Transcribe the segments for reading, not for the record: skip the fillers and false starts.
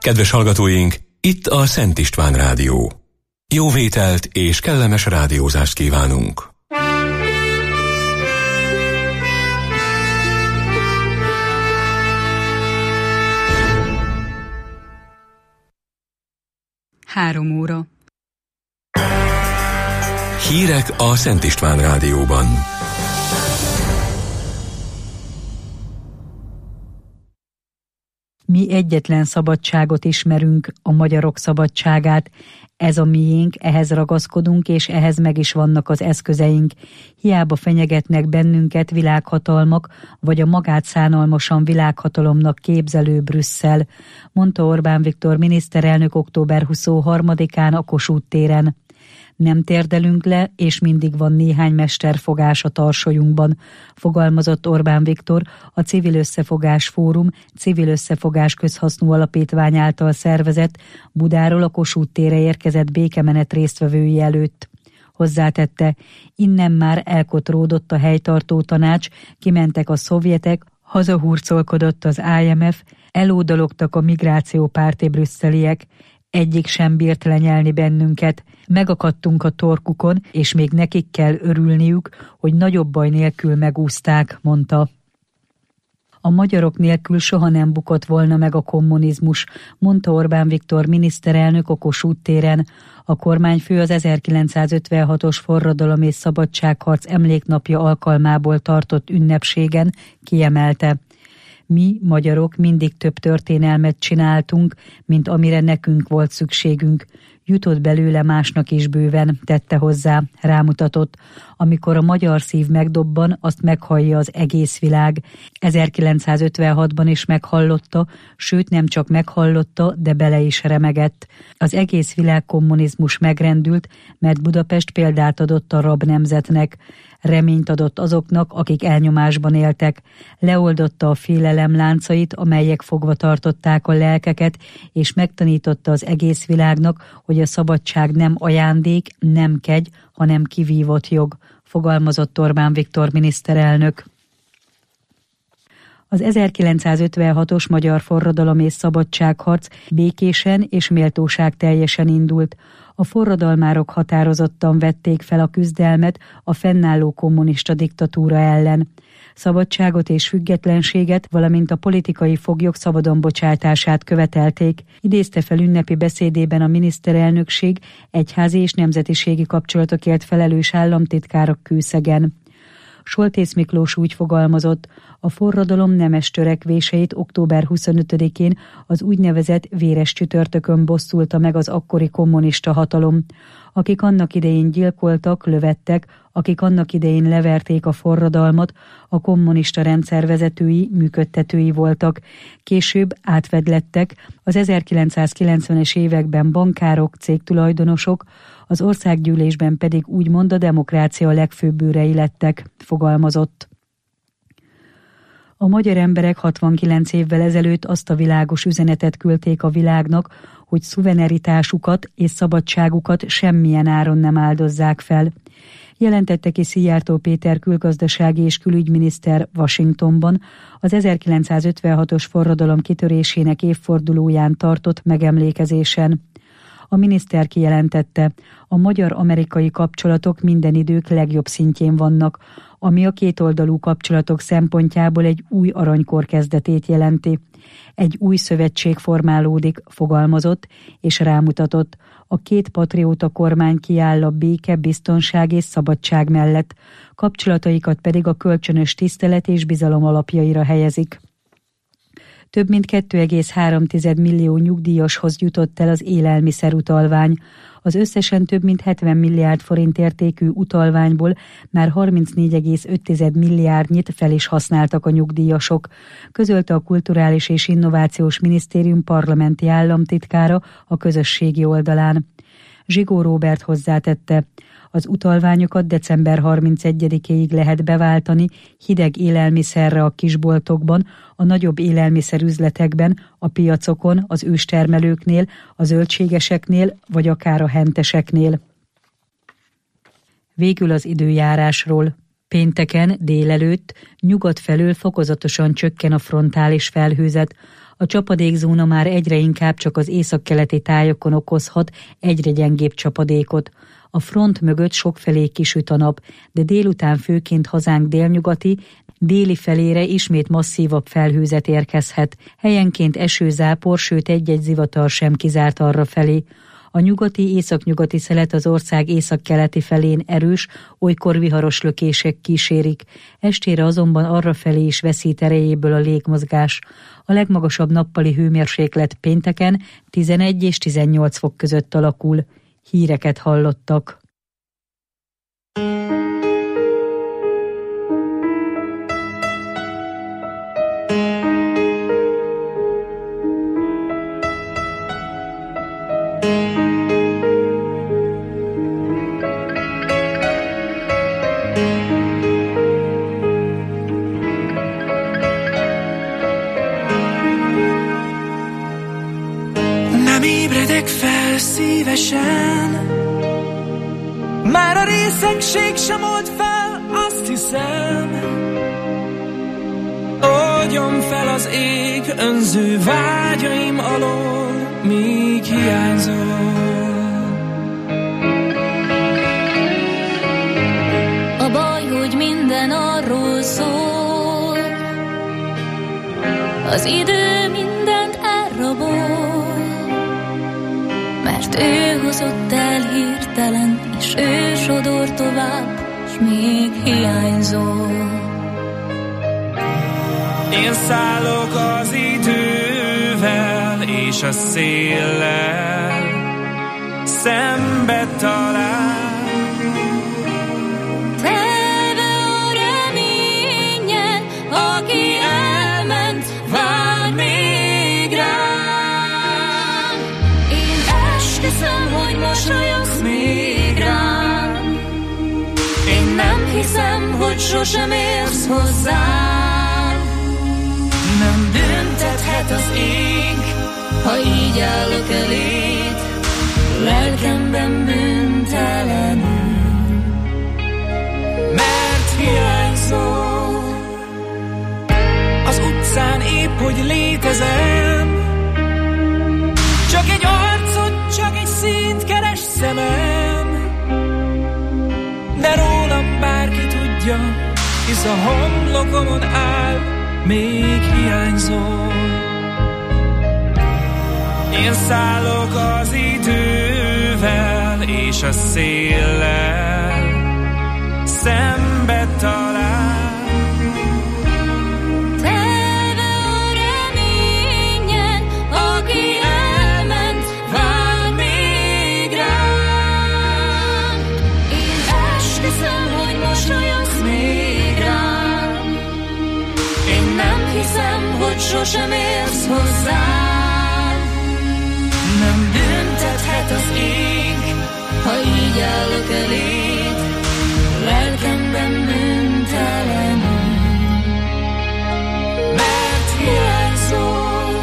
Kedves hallgatóink, itt a Szent István Rádió. Jó vételt és kellemes rádiózást kívánunk! Három óra. Hírek a Szent István Rádióban. Mi egyetlen szabadságot ismerünk, a magyarok szabadságát. Ez a miénk, ehhez ragaszkodunk, és ehhez meg is vannak az eszközeink. Hiába fenyegetnek bennünket világhatalmak, vagy a magát szánalmasan világhatalomnak képzelő Brüsszel, mondta Orbán Viktor miniszterelnök október 23-án a Kossuth téren. Nem térdelünk le, és mindig van néhány mesterfogás a tarsolyunkban, fogalmazott Orbán Viktor a Civil Összefogás Fórum, Civil Összefogás Közhasznú Alapítvány által szervezett, Budáról a Kossuth térre érkezett békemenet résztvevői előtt. Hozzátette, innen már elkotródott a helytartó tanács, kimentek a szovjetek, hazahurcolkodott az IMF, elódalogtak a migrációpárti brüsszeliek, egyik sem bírt lenyelni bennünket, megakadtunk a torkukon, és még nekik kell örülniük, hogy nagyobb baj nélkül megúszták, mondta. A magyarok nélkül soha nem bukott volna meg a kommunizmus, mondta Orbán Viktor miniszterelnök a Kossuth téren. A kormányfő az 1956-os forradalom és szabadságharc emléknapja alkalmából tartott ünnepségen kiemelte. Mi, magyarok, mindig több történelmet csináltunk, mint amire nekünk volt szükségünk. Jutott belőle másnak is bőven, tette hozzá, rámutatott. Amikor a magyar szív megdobban, azt meghallja az egész világ. 1956-ban is meghallotta, sőt nem csak meghallotta, de bele is remegett. Az egész világ kommunizmus megrendült, mert Budapest példát adott a rab nemzetnek. Reményt adott azoknak, akik elnyomásban éltek. Leoldotta a félelem láncait, amelyek fogva tartották a lelkeket, és megtanította az egész világnak, hogy a szabadság nem ajándék, nem kegy, hanem kivívott jog, fogalmazott Orbán Viktor miniszterelnök. Az 1956-os magyar forradalom és szabadságharc békésen és méltóságteljesen indult. A forradalmárok határozottan vették fel a küzdelmet a fennálló kommunista diktatúra ellen. Szabadságot és függetlenséget, valamint a politikai foglyok szabadon bocsátását követelték. Idézte fel ünnepi beszédében a miniszterelnökség egyházi és nemzetiségi kapcsolatokért felelős államtitkár Kőszegen. Soltész Miklós úgy fogalmazott, a forradalom nemes törekvéseit október 25-én az úgynevezett véres csütörtökön bosszulta meg az akkori kommunista hatalom. Akik annak idején gyilkoltak, lövettek, akik annak idején leverték a forradalmat, a kommunista rendszer vezetői, működtetői voltak. Később átvedlettek, az 1990-es években bankárok, cégtulajdonosok, az országgyűlésben pedig úgymond a demokrácia legfőbb őrei lettek, fogalmazott. A magyar emberek 69 évvel ezelőtt azt a világos üzenetet küldték a világnak, hogy szuverenitásukat és szabadságukat semmilyen áron nem áldozzák fel. Jelentette ki Szijjártó Péter külgazdasági és külügyminiszter Washingtonban az 1956-os forradalom kitörésének évfordulóján tartott megemlékezésen. A miniszter kijelentette, a magyar-amerikai kapcsolatok minden idők legjobb szintjén vannak, ami a kétoldalú kapcsolatok szempontjából egy új aranykor kezdetét jelenti. Egy új szövetség formálódik, fogalmazott, és rámutatott. A két patrióta kormány kiáll a béke, biztonság és szabadság mellett, kapcsolataikat pedig a kölcsönös tisztelet és bizalom alapjaira helyezik. Több mint 2,3 millió nyugdíjashoz jutott el az élelmiszerutalvány. Az összesen több mint 70 milliárd forint értékű utalványból már 34,5 milliárdnyit fel is használtak a nyugdíjasok, közölte a Kulturális és Innovációs Minisztérium parlamenti államtitkára a közösségi oldalán. Zsigó Róbert hozzátette, az utalványokat december 31-ig lehet beváltani hideg élelmiszerre a kisboltokban, a nagyobb élelmiszerüzletekben, a piacokon, az őstermelőknél, a zöldségeseknél vagy akár a henteseknél. Végül az időjárásról. Pénteken délelőtt nyugat felől fokozatosan csökken a frontális felhőzet. A csapadékzóna már egyre inkább csak az északkeleti tájokon okozhat egyre gyengébb csapadékot. A front mögött sokfelé kisüt a nap, de délután főként hazánk délnyugati, déli felére ismét masszívabb felhőzet érkezhet. Helyenként esőzápor, sőt egy-egy zivatar sem kizárt arra felé. A nyugati, északnyugati szelet az ország északkeleti felén erős, olykor viharos lökések kísérik. Estére azonban arrafelé is veszít erejéből a légmozgás. A legmagasabb nappali hőmérséklet pénteken 11 és 18 fok között alakul. Híreket hallottak. Szívesen már a részegség sem old fel, azt hiszem. Oldjon fel az ég önző vágyaim alól, míg hiányzol. A baj, hogy minden arról szól, az idő mindent elrabol. Mert ő hozott el hirtelen, és ő sodor tovább, s még hiányzol. Én szállok az idővel és a széllel, szembe talál. Telve a reményen, aki elment, vár még rám. Hiszem, hogy mosolyogsz még rám. Én nem hiszem, hogy sosem érsz hozzám. Nem büntethet az ég, ha így állok eléd, lelkemben bűntelenül. Mert hiányzol. Az utcán épp hogy létezem, csak egy arcot, csak egy színt keres szemem. De rólam bárki tudja, hisz a homlokomon áll, még hiányzol. Én szállok az idővel és a széllel, szembe talál. Hiszem, hogy sosem érsz hozzám. Nem büntethet az ég, ha így állok eléd, lelkemben bűntelenül. Mert hiányzol.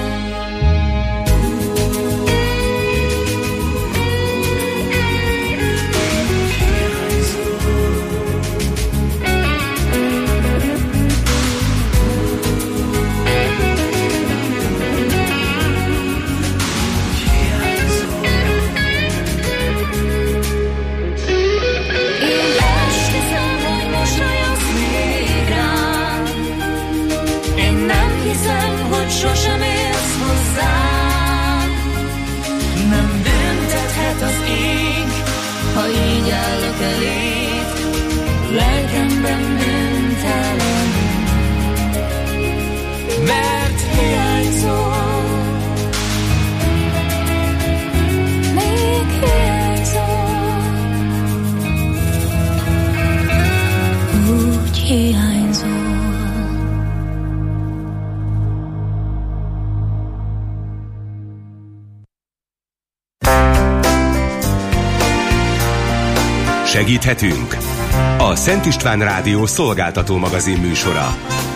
Sosem érsz hozzám. Nem büntethet az ég, ha így állok eléd, lelkemben bűntelenül. Mert hiányzol. Még hiányzol. Úgy hiányzol. Segíthetünk? A Szent István Rádió szolgáltató magazin műsora.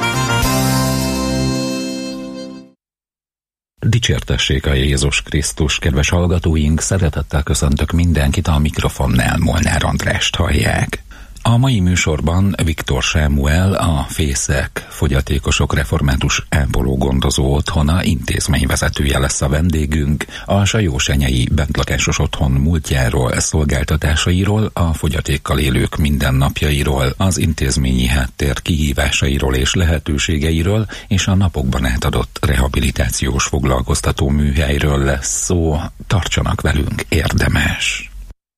Dicsértessék a Jézus Krisztus, kedves hallgatóink, szeretettel köszöntök mindenkit, a mikrofonnál Molnár Andrást hallják. A mai műsorban Viktor Sámuel, a Fészek fogyatékosok református ápoló gondozó otthona intézményvezetője lesz a vendégünk. A sajósenyei bentlakásos otthon múltjáról, szolgáltatásairól, a fogyatékkal élők mindennapjairól, az intézményi háttér kihívásairól és lehetőségeiről, és a napokban átadott rehabilitációs foglalkoztató műhelyről lesz szó. Tartsanak velünk, érdemes!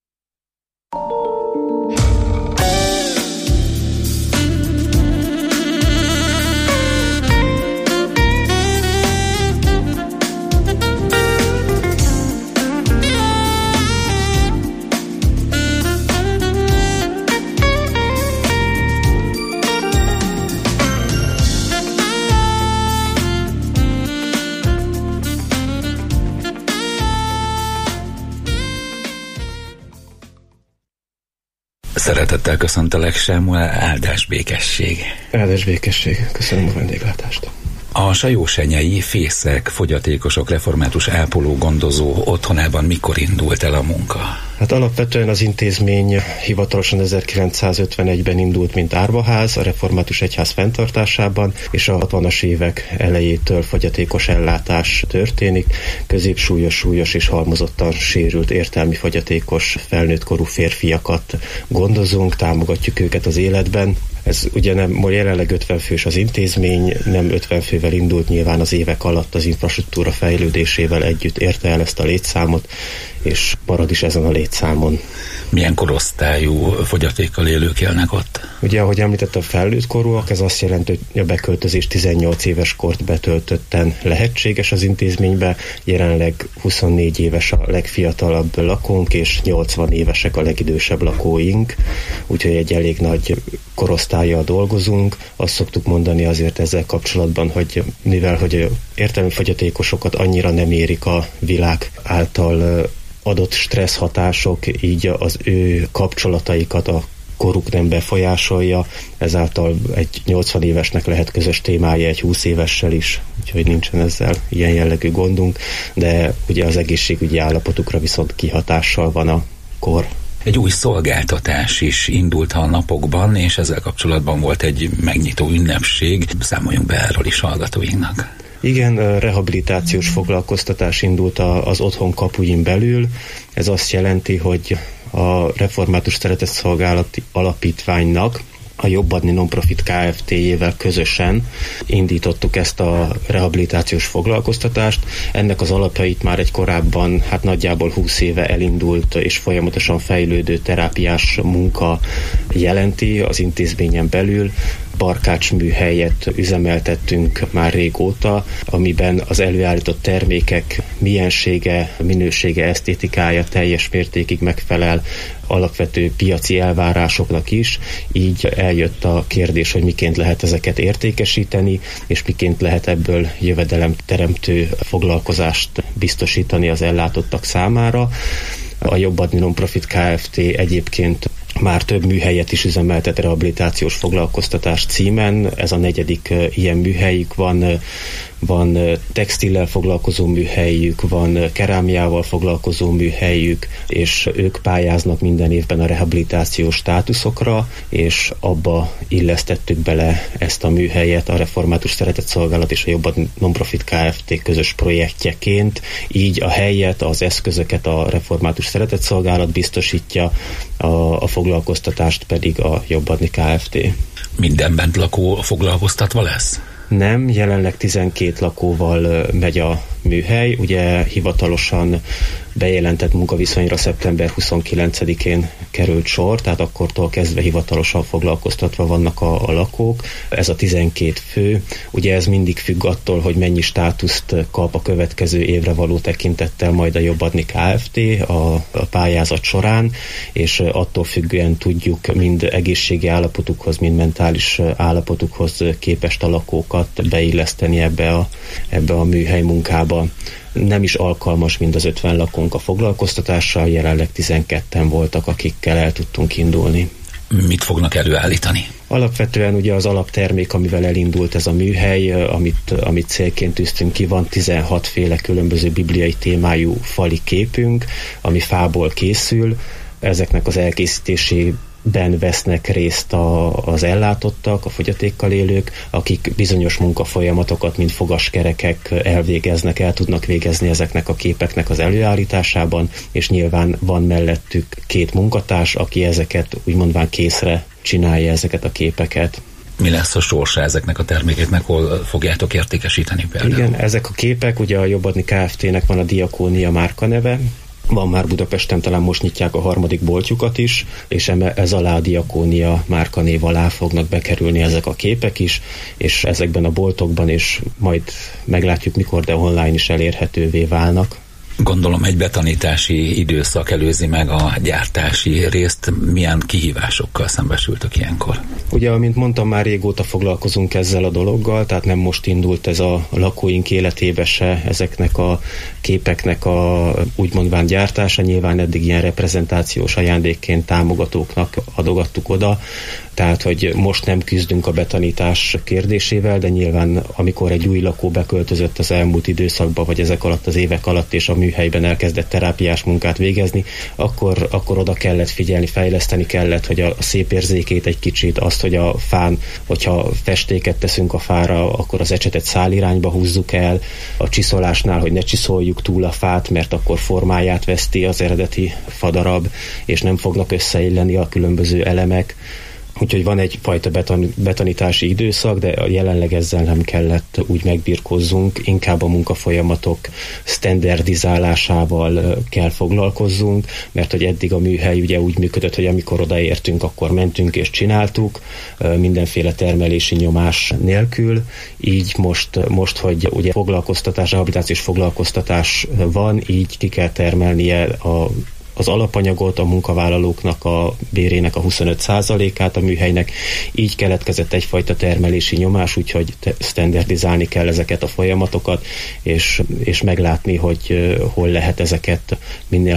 Szeretettel köszöntelek, Sámuel, áldás békesség. Áldás békesség, köszönöm a vendéglátást. A sajósenyei Fészek fogyatékosok református ápoló gondozó otthonában mikor indult el a munka? Hát alapvetően az intézmény hivatalosan 1951-ben indult, mint árvaház, a református egyház fenntartásában, és a 60-as évek elejétől fogyatékos ellátás történik. Középsúlyos, súlyos és halmozottan sérült értelmi fogyatékos felnőttkorú férfiakat gondozunk, támogatjuk őket az életben. Ez ugye nem, jelenleg 50 fős az intézmény, nem 50 fővel indult, nyilván az évek alatt az infrastruktúra fejlődésével együtt érte el ezt a létszámot, és marad is ezen a létszámon. Milyen korosztályú fogyatékkal élők élnek ott? Ugye, ahogy említettem, felnőtt korúak, ez azt jelenti, hogy a beköltözés 18 éves kort betöltötten lehetséges az intézménybe. Jelenleg 24 éves a legfiatalabb lakónk, és 80 évesek a legidősebb lakóink, úgyhogy egy elég nagy korosztállyal dolgozunk. Azt szoktuk mondani azért ezzel kapcsolatban, hogy mivel hogy értelmi fogyatékosokat annyira nem érik a világ által adott stressz hatások, így az ő kapcsolataikat a koruk nem befolyásolja, ezáltal egy 80 évesnek lehet közös témája egy 20 évessel is, úgyhogy nincsen ezzel ilyen jellegű gondunk, de ugye az egészségügyi állapotukra viszont kihatással van a kor. Egy új szolgáltatás is indult a napokban, és ezzel kapcsolatban volt egy megnyitó ünnepség. Számoljunk be erről is hallgatóinknak. Igen, rehabilitációs foglalkoztatás indult az otthon kapuin belül. Ez azt jelenti, hogy a Református Szeretetszolgálati Alapítványnak a Jobbadni Nonprofit Kft-jével közösen indítottuk ezt a rehabilitációs foglalkoztatást. Ennek az alapjait már egy korábban, nagyjából 20 éve elindult és folyamatosan fejlődő terápiás munka jelenti az intézményen belül. Barkács műhelyet üzemeltettünk már régóta, amiben az előállított termékek miensége, minősége, esztétikája teljes mértékig megfelel alapvető piaci elvárásoknak is, így eljött a kérdés, hogy miként lehet ezeket értékesíteni, és miként lehet ebből jövedelemteremtő foglalkozást biztosítani az ellátottak számára. A Jobbadni Nonprofit Kft. Egyébként már több műhelyet is üzemeltet rehabilitációs foglalkoztatás címen. Ez a 4. ilyen műhelyük van textillel foglalkozó műhelyük, van kerámiával foglalkozó műhelyük, és ők pályáznak minden évben a rehabilitációs státuszokra, és abba illesztettük bele ezt a műhelyet a Református Szeretetszolgálat és a Jobbadni Nonprofit Kft. Közös projektjeként. Így a helyet, az eszközöket a Református Szeretetszolgálat biztosítja, a foglalkoztatást pedig a Jobbadni Kft. Minden bentlakó foglalkoztatva lesz? Nem, jelenleg 12 lakóval megy a műhely. Ugye hivatalosan bejelentett munkaviszonyra szeptember 29-én került sor, tehát akkortól kezdve hivatalosan foglalkoztatva vannak a lakók. Ez a 12 fő. Ugye ez mindig függ attól, hogy mennyi státuszt kap a következő évre való tekintettel majd a Jobbadni Kft. a pályázat során, és attól függően tudjuk mind egészségi állapotukhoz, mind mentális állapotukhoz képest a lakókat beilleszteni ebbe a műhely munkába. Nem is alkalmas mind az 50 lakónk a foglalkoztatással, jelenleg 12-en voltak, akikkel el tudtunk indulni. Mit fognak előállítani? Alapvetően ugye az alaptermék, amivel elindult ez a műhely, amit célként tűztünk ki, van 16 féle különböző bibliai témájú fali képünk, ami fából készül. Ezeknek az elkészítésében ben vesznek részt az ellátottak, a fogyatékkal élők, akik bizonyos munkafolyamatokat, mint fogaskerekek el tudnak végezni ezeknek a képeknek az előállításában, és nyilván van mellettük 2 munkatárs, aki ezeket úgymondván készre csinálja ezeket a képeket. Mi lesz a sorsa ezeknek a termékeknek, hol fogjátok értékesíteni például? Igen, ezek a képek, ugye a Jobbadni Kft-nek van a Diakónia márkaneve, van már Budapesten, talán most nyitják a 3. boltjukat is, és ez alá a Diakónia márkanév alá fognak bekerülni ezek a képek is, és ezekben a boltokban, és majd meglátjuk mikor, de online is elérhetővé válnak. Gondolom egy betanítási időszak előzi meg a gyártási részt. Milyen kihívásokkal szembesültök ilyenkor? Ugye, amint mondtam, már régóta foglalkozunk ezzel a dologgal, tehát nem most indult ez a lakóink életébe se ezeknek a képeknek a úgymondván gyártása. Nyilván eddig ilyen reprezentációs ajándékként támogatóknak adogattuk oda, tehát, hogy most nem küzdünk a betanítás kérdésével, de nyilván amikor egy új lakó beköltözött az elmúlt időszakba, vagy ezek alatt az évek alatt, és a műhelyben elkezdett terápiás munkát végezni, akkor oda kellett figyelni, fejleszteni kellett, hogy a szép érzékét egy kicsit, azt, hogy a fán, hogyha festéket teszünk a fára, akkor az ecsetet szálirányba húzzuk el, a csiszolásnál, hogy ne csiszoljuk túl a fát, mert akkor formáját veszti az eredeti fadarab, és nem fognak összeilleni a különböző elemek. Úgyhogy van egyfajta betanítási időszak, de jelenleg ezzel nem kellett úgy megbirkózzunk, inkább a munkafolyamatok standardizálásával kell foglalkozzunk, mert hogy eddig a műhely ugye úgy működött, hogy amikor odaértünk, akkor mentünk és csináltuk, mindenféle termelési nyomás nélkül, így most hogy ugye foglalkoztatás, rehabilitációs foglalkoztatás van, így ki kell termelnie az alapanyagot, a munkavállalóknak a bérének a 25%-át a műhelynek, így keletkezett egyfajta termelési nyomás, úgyhogy standardizálni kell ezeket a folyamatokat, és meglátni, hogy hol lehet ezeket minél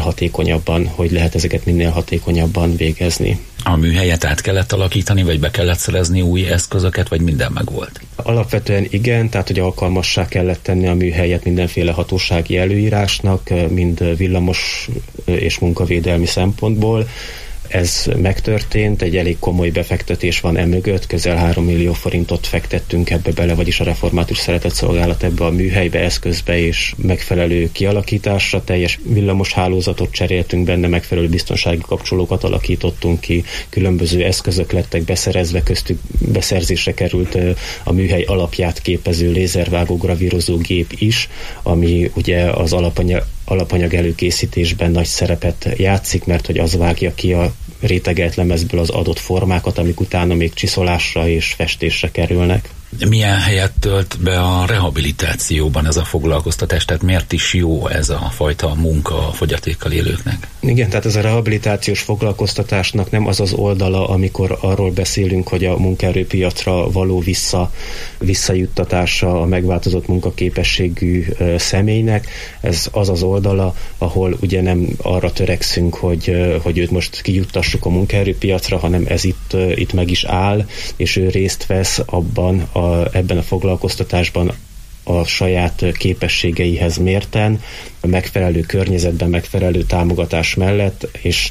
hatékonyabban végezni. A műhelyet át kellett alakítani, vagy be kellett szerezni új eszközöket, vagy minden megvolt? Alapvetően igen, tehát hogy alkalmassá kellett tenni a műhelyet mindenféle hatósági előírásnak, mind villamos és munkavédelmi szempontból. Ez megtörtént, egy elég komoly befektetés van emögött, közel 3 millió forintot fektettünk ebbe bele, vagyis a Református Szeretetszolgálat ebbe a műhelybe, eszközbe és megfelelő kialakításra, teljes villamos hálózatot cseréltünk benne, megfelelő biztonsági kapcsolókat alakítottunk ki, különböző eszközök lettek beszerezve, köztük beszerzésre került a műhely alapját képező lézervágó gravírozó gép is, ami ugye az alapanyag előkészítésben nagy szerepet játszik, mert hogy az vágja ki a rétegelt lemezből az adott formákat, amik utána még csiszolásra és festésre kerülnek. Milyen helyet tölt be a rehabilitációban ez a foglalkoztatás? Tehát miért is jó ez a fajta munka a fogyatékkal élőknek? Igen, tehát ez a rehabilitációs foglalkoztatásnak nem az az oldala, amikor arról beszélünk, hogy a munkaerőpiacra való visszajuttatása a megváltozott munkaképességű személynek. Ez az az oldala, ahol ugye nem arra törekszünk, hogy őt most kijuttassuk a munkaerőpiacra, hanem ez itt meg is áll, és ő részt vesz ebben a foglalkoztatásban a saját képességeihez mérten, a megfelelő környezetben, megfelelő támogatás mellett, és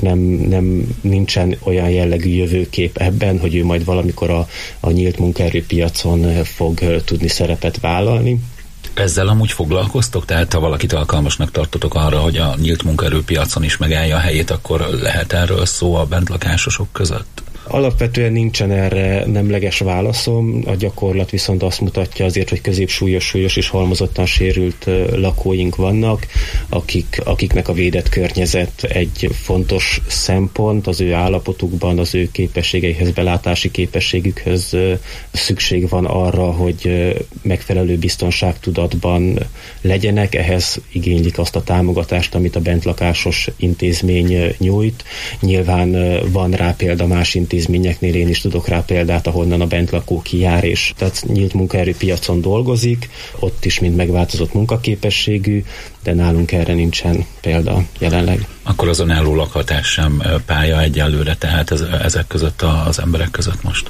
nincsen olyan jellegű jövőkép ebben, hogy ő majd valamikor a nyílt munkaerőpiacon fog tudni szerepet vállalni. Ezzel amúgy foglalkoztok? Tehát ha valakit alkalmasnak tartotok arra, hogy a nyílt munkaerőpiacon is megállja a helyét, akkor lehet erről szó a bentlakásosok között? Alapvetően nincsen erre nemleges válaszom, a gyakorlat viszont azt mutatja azért, hogy középsúlyos és halmozottan sérült lakóink vannak, akiknek a védett környezet egy fontos szempont, az ő állapotukban, az ő képességeihez, belátási képességükhöz szükség van arra, hogy megfelelő biztonságtudatban legyenek, ehhez igénylik azt a támogatást, amit a bentlakásos intézmény nyújt. Nyilván van rá példa más intézményeknél, én is tudok rá példát, ahonnan a bentlakó kijár, és tehát nyílt munkaerőpiacon dolgozik, ott is mind megváltozott munkaképességű, de nálunk erre nincsen példa jelenleg. Akkor az önálló lakhatás sem pálya egyelőre, tehát ezek között az emberek között most?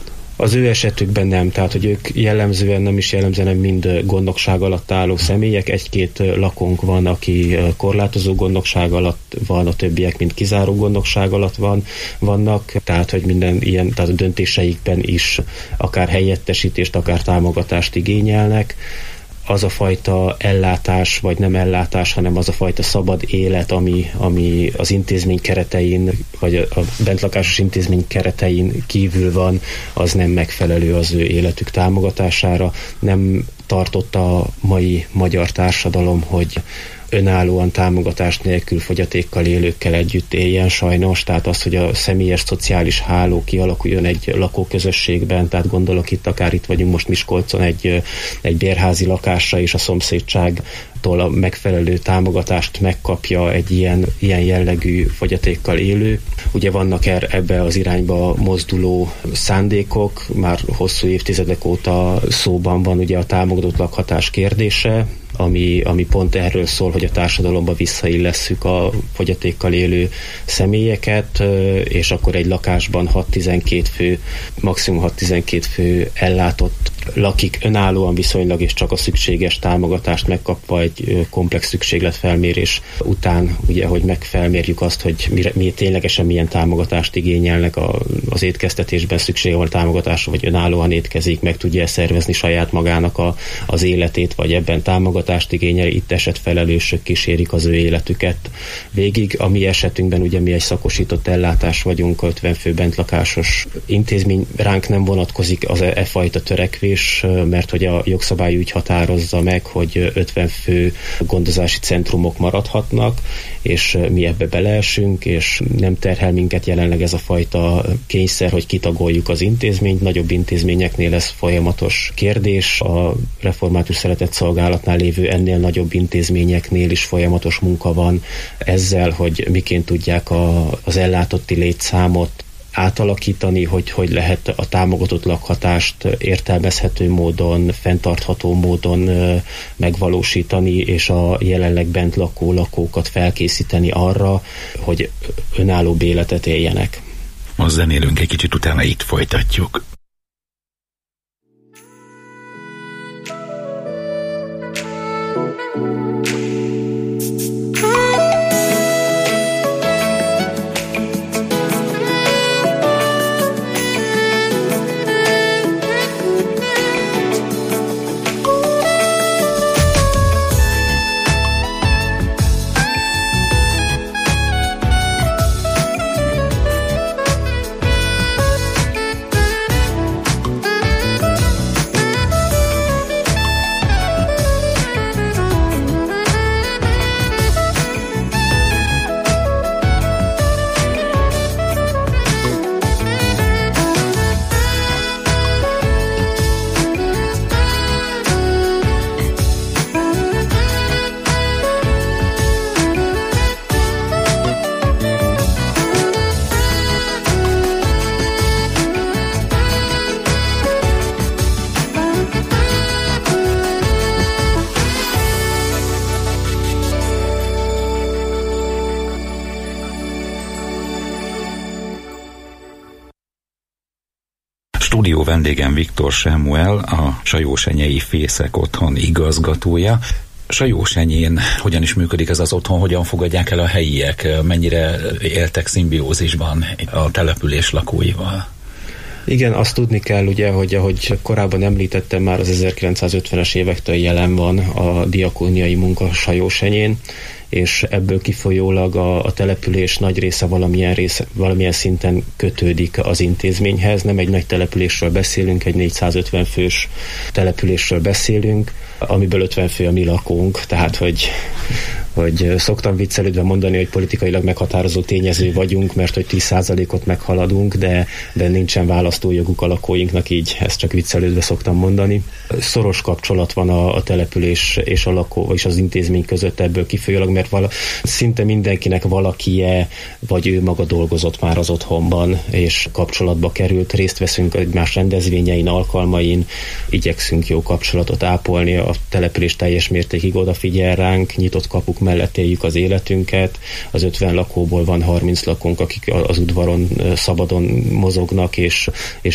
Az ő esetükben nem, tehát hogy ők jellemzően mind gondnokság alatt álló személyek, egy-két lakónk van, aki korlátozó gondnokság alatt van, a többiek mind kizáró gondnokság alatt vannak, tehát hogy minden ilyen, tehát a döntéseikben is akár helyettesítést, akár támogatást igényelnek. Az a fajta ellátás, vagy nem ellátás, hanem az a fajta szabad élet, ami az intézmény keretein, vagy a bentlakásos intézmény keretein kívül van, az nem megfelelő az ő életük támogatására. Nem tartott a mai magyar társadalom, hogy önállóan támogatás nélkül fogyatékkal élőkkel együtt éljen sajnos, tehát az, hogy a személyes szociális háló kialakuljon egy lakóközösségben, tehát gondolok itt vagyunk most Miskolcon egy bérházi lakásra, és a szomszédságtól a megfelelő támogatást megkapja egy ilyen jellegű fogyatékkal élő. Ugye vannak ebbe az irányba mozduló szándékok, már hosszú évtizedek óta szóban van ugye a támogatott lakhatás kérdése, ami pont erről szól, hogy a társadalomba visszaillesszük a fogyatékkal élő személyeket, és akkor egy lakásban 6-12 fő, maximum 6-12 fő ellátott lakik önállóan viszonylag, és csak a szükséges támogatást megkapva egy komplex szükségletfelmérés után, ugye, hogy megfelmérjük azt, hogy mi ténylegesen milyen támogatást igényelnek az étkeztetésben, szüksége van támogatásra, vagy önállóan étkezik, meg tudja szervezni saját magának az életét, vagy ebben támogatást igényel, itt esetfelelősök kísérik az ő életüket végig. A mi esetünkben ugye mi egy szakosított ellátás vagyunk, 50 fő bentlakásos intézmény, ránk nem vonatkozik az fajta törekvés, mert hogy a jogszabály úgy határozza meg, hogy 50 fő gondozási centrumok maradhatnak, és mi ebbe beleesünk, és nem terhel minket jelenleg ez a fajta kényszer, hogy kitagoljuk az intézményt. Nagyobb intézményeknél ez folyamatos kérdés. A Református Szeretetszolgálatnál lévő ennél nagyobb intézményeknél is folyamatos munka van ezzel, hogy miként tudják az ellátotti létszámot átalakítani, hogy lehet a támogatott lakhatást értelmezhető módon, fenntartható módon megvalósítani, és a jelenleg bent lakókat felkészíteni arra, hogy önállóbb életet éljenek. Most zenélünk egy kicsit, utána itt folytatjuk. Stúdió vendégem Viktor Sámuel, a Sajósenyei Fészek Otthon igazgatója. Sajósenyén hogyan is működik ez az otthon, hogyan fogadják el a helyiek, mennyire éltek szimbiózisban a település lakóival? Igen, azt tudni kell, ugye, hogy ahogy korábban említettem, már az 1950-es évektől jelen van a diakóniai munka Sajósenyén, és ebből kifolyólag a település nagy része valamilyen szinten kötődik az intézményhez. Nem egy nagy településről beszélünk, egy 450 fős településről beszélünk, amiből 50 fő a mi lakónk, tehát hogy szoktam viccelődve mondani, hogy politikailag meghatározó tényező vagyunk, mert hogy 10%-ot meghaladunk, de nincsen választójoguk a lakóinknak, így ezt csak viccelődve szoktam mondani. Szoros kapcsolat van a település és a lakó és az intézmény között ebből kifolyólag, mert szinte mindenkinek valakije, vagy ő maga dolgozott már az otthonban, és kapcsolatba került, részt veszünk egymás rendezvényein, alkalmain, igyekszünk jó kapcsolatot ápolni, a település teljes mértékig odafigyel ránk, nyitott kapuk mellett éljük az életünket. Az 50 lakóból van 30 lakónk, akik az udvaron szabadon mozognak, és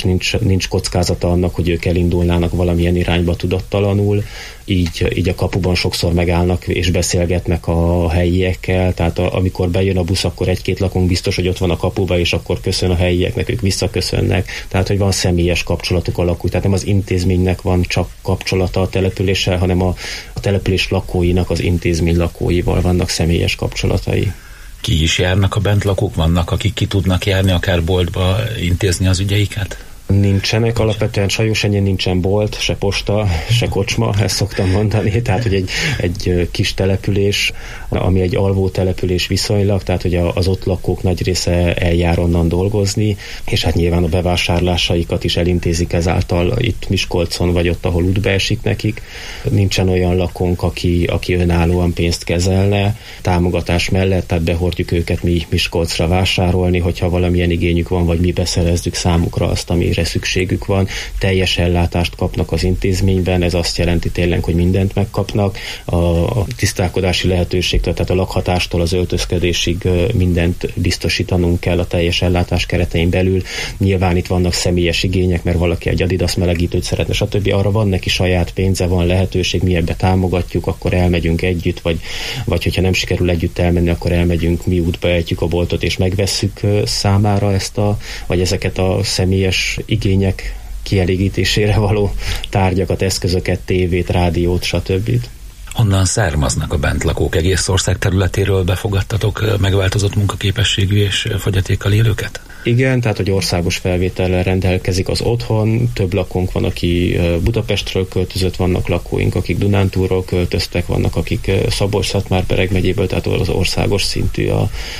nincs kockázata annak, hogy ők elindulnának valamilyen irányba tudattalanul. Így a kapuban sokszor megállnak és beszélgetnek a helyiekkel, tehát amikor bejön a busz, akkor egy-két lakónk biztos, hogy ott van a kapuba, és akkor köszön a helyieknek, ők visszaköszönnek, tehát hogy van személyes kapcsolatuk alakul, tehát nem az intézménynek van csak kapcsolata a településsel, hanem a település lakóinak az intézmény lakóival vannak személyes kapcsolatai. Ki is járnak a bentlakók? Vannak, akik ki tudnak járni, akár boltba intézni az ügyeiket? Nincsenek, alapvetően Sajósenyén nincsen bolt, se posta, se kocsma, ezt szoktam mondani, tehát hogy egy kis település, ami egy alvó település viszonylag, tehát hogy az ott lakók nagy része eljár onnan dolgozni, és hát nyilván a bevásárlásaikat is elintézik ezáltal itt Miskolcon, vagy ott, ahol útba esik nekik. Nincsen olyan lakónk, aki önállóan pénzt kezelne, támogatás mellett, tehát behordjuk őket mi Miskolcra vásárolni, hogyha valamilyen igényük van, vagy mi beszerezzük számukra azt, ami szükségük van, teljes ellátást kapnak az intézményben, ez azt jelenti tényleg, hogy mindent megkapnak, a tisztálkodási lehetőségtől, tehát a lakhatástól az öltözködésig mindent biztosítanunk kell a teljes ellátás keretein belül. Nyilván itt vannak személyes igények, mert valaki egy Adidas melegítőt szeretne, stb. Arra van neki saját pénze, van lehetőség, mi ebbe támogatjuk, akkor elmegyünk együtt, vagy hogyha nem sikerül együtt elmenni, akkor elmegyünk, mi útba ejtjük a boltot, és megvesszük számára vagy ezeket a személyes igények kielégítésére való tárgyakat, eszközöket, tévét, rádiót, stb. Honnan származnak a bentlakók? Egész ország területéről befogadtatok megváltozott munkaképességű és fogyatékkal élőket? Igen, tehát hogy országos felvétellel rendelkezik az otthon, több lakónk van, aki Budapestről költözött, vannak lakóink, akik Dunántúlról költöztek, vannak akik Szabolcs-Szatmár-Bereg megyéből, tehát az országos szintű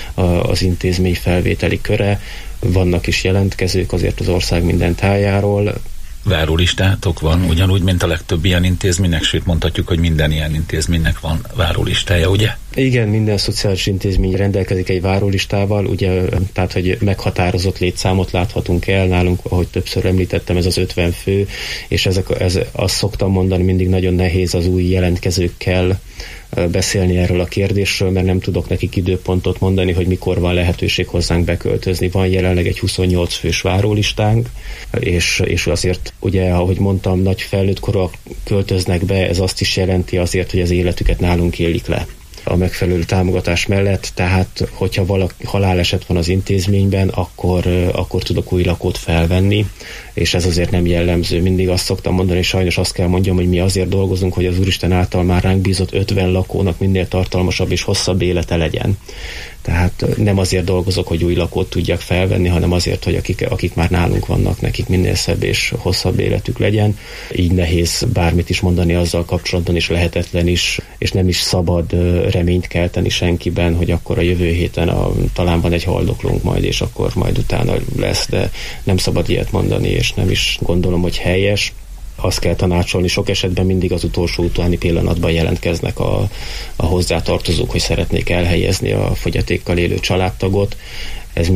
az intézmény felvételi köre. Vannak is jelentkezők azért az ország minden tájáról. Várólistátok van, ugyanúgy, mint a legtöbb ilyen intézménynek, sőt mondhatjuk, hogy minden ilyen intézménynek van várólistája, ugye? Igen, minden szociális intézmény rendelkezik egy várólistával, ugye, tehát, hogy meghatározott létszámot láthatunk el nálunk, ahogy többször említettem, ez az 50 fő, és azt szoktam mondani, mindig nagyon nehéz az új jelentkezőkkel beszélni erről a kérdésről, mert nem tudok nekik időpontot mondani, hogy mikor van lehetőség hozzánk beköltözni. Van jelenleg egy 28 fős várólistánk, és azért, ugye, ahogy mondtam, nagy felnőtt korúak költöznek be, ez azt is jelenti azért, hogy az életüket nálunk élik le a megfelelő támogatás mellett, tehát hogyha haláleset van az intézményben, akkor tudok új lakót felvenni, és ez azért nem jellemző. Mindig azt szoktam mondani, és sajnos azt kell mondjam, hogy mi azért dolgozunk, hogy az Úristen által már ránk bízott 50 lakónak minél tartalmasabb és hosszabb élete legyen. Tehát nem azért dolgozok, hogy új lakót tudjak felvenni, hanem azért, hogy akik már nálunk vannak, nekik minél szebb és hosszabb életük legyen. Így nehéz bármit is mondani azzal kapcsolatban, és lehetetlen is, és nem is szabad reményt kelteni senkiben, hogy akkor a jövő héten talán van egy haldoklónk majd, és akkor majd utána lesz, de nem szabad ilyet mondani, és nem is gondolom, hogy helyes. Azt kell tanácsolni, sok esetben mindig az utolsó utáni pillanatban jelentkeznek a hozzátartozók, hogy szeretnék elhelyezni a fogyatékkal élő családtagot. Ez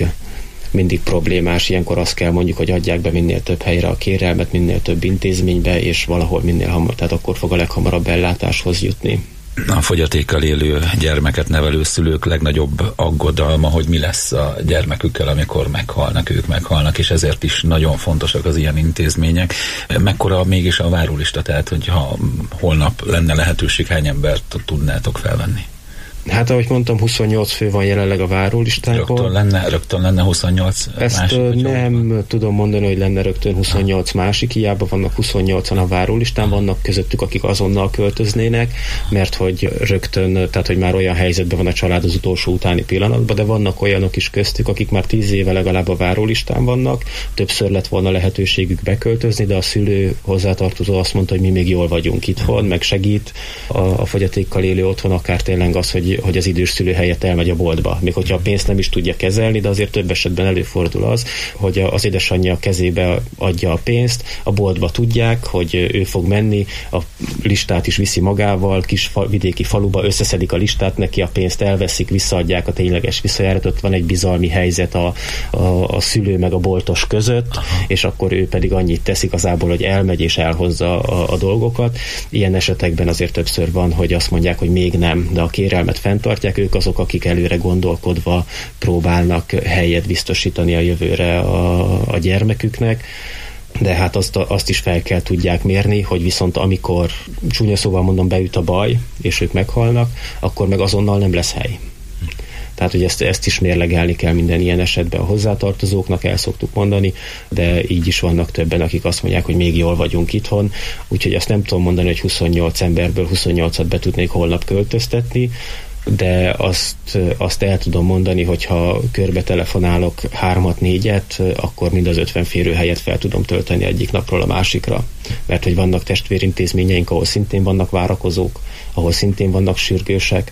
mindig problémás. Ilyenkor azt kell mondjuk, hogy adják be minél több helyre a kérelmet, minél több intézménybe, és valahol minél hamarabb, tehát akkor fog a leghamarabb ellátáshoz jutni. A fogyatékkal élő gyermeket nevelő szülők legnagyobb aggodalma, hogy mi lesz a gyermekükkel, amikor ők meghalnak, és ezért is nagyon fontosak az ilyen intézmények. Mekkora mégis a várólista, tehát hogyha holnap lenne lehetőség, hány embert tudnátok felvenni? Hát ahogy mondtam, 28 fő van jelenleg a várólistánkon. Rögtön lenne 28 Ezt másik? Nem tudom mondani, hogy lenne rögtön 28 másik, hiába vannak 28-an a várólistán, vannak közöttük, akik azonnal költöznének, mert hogy rögtön, tehát hogy már olyan helyzetben van a család az utolsó utáni pillanatban, de vannak olyanok is köztük, akik már 10 éve legalább a várólistán vannak, többször lett volna lehetőségük beköltözni, de a szülő hozzátartozó azt mondta, hogy mi még jól vagyunk itthon, meg segít a fogyatékkal élő otthon, akár tényleg az, hogy hogy az idős szülő helyett elmegy a boltba. Még hogyha a pénzt nem is tudja kezelni, de azért több esetben előfordul az, hogy az édesanyja kezébe adja a pénzt, a boltba tudják, hogy ő fog menni, a listát is viszi magával, kis vidéki faluba összeszedik a listát, neki a pénzt elveszik, visszaadják a tényleges visszajáratot, van egy bizalmi helyzet a szülő meg a boltos között, és akkor ő pedig annyit tesz igazából, hogy elmegy és elhozza a dolgokat. Ilyen esetekben azért többször van, hogy azt mondják, hogy még nem, de a kérelmet fenntartják, ők azok, akik előre gondolkodva próbálnak helyet biztosítani a jövőre a gyermeküknek. De hát azt is fel kell tudják mérni, hogy viszont amikor csúnya szóval mondom beüt a baj, és ők meghalnak, akkor meg azonnal nem lesz hely. Tehát, hogy ezt is mérlegelni kell minden ilyen esetben a hozzátartozóknak, el szoktuk mondani, de így is vannak többen, akik azt mondják, hogy még jól vagyunk itthon, úgyhogy azt nem tudom mondani, hogy 28 emberből 28-at be tudnék holnap költöztetni, de azt el tudom mondani, hogy ha körbe telefonálok 3-4-et, akkor mind az 50 férőhelyet fel tudom tölteni egyik napról a másikra. Mert hogy vannak testvérintézményeink, ahol szintén vannak várakozók, ahol szintén vannak sürgősek,